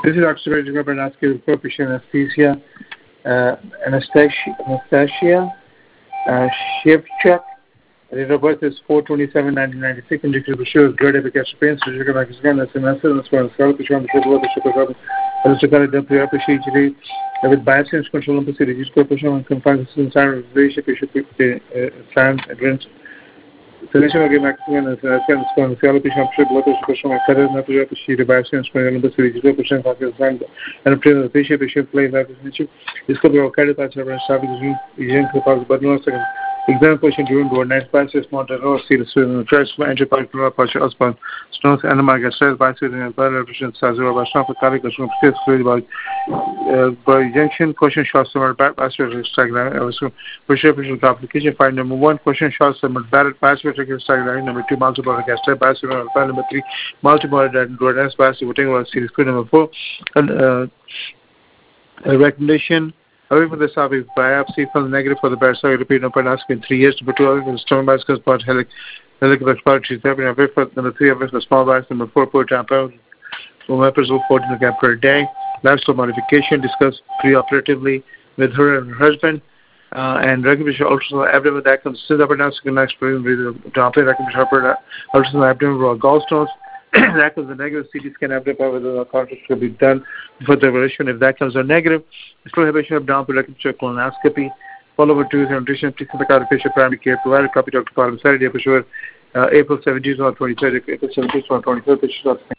This is Dr. Bernatsky with patient anesthesia, Anastasia Shevchuk. Date of birth is 4/27/1996. Indicative of sure good efficacious pain. Surgical Pakistan SMS and square cell patient with biopsy control of the series corporation confined inside relationship patient sand advance. Selection of maximum and square cell patient blood pressure career not to she the biopsy and square the series corporation Pakistan and the patient play life is इसको भी औकात का चरण साबित यूजन के पास बदलना सकें exam question during the night passes model or series with first antiparticular partial ospan stones animal stress by sitting and blood repression sazura by shop cardiac question stress by junction question short summary back password Instagram also pressure application file number 1 question short summary ballot password Instagram number 2 multiple gastric password file number 3 multiple endurance password whatever series number 4 and a recommendation away from the survey biopsy from negative for the parasite repeat no in 3 years number 2 away from the stomach bicycles part respiratory therapy away from number 3 away from the small bicycle number 4 per tampon 14 gap per day lifestyle modification discussed preoperatively with her and her husband and recommendation ultrasound abdomen that consists of an experience with doppler recommendation ultrasound abdomen raw gallstones. That comes a negative CT scan abdomen whether the contrast could be done for the evaluation. If that comes a negative, prohibition of doppler recommendation colonoscopy. Follow up to nutrition, please contact patient primary care provider. Copy Dr. Parham Saturday, April 17th or 23rd, April 17th or 23rd.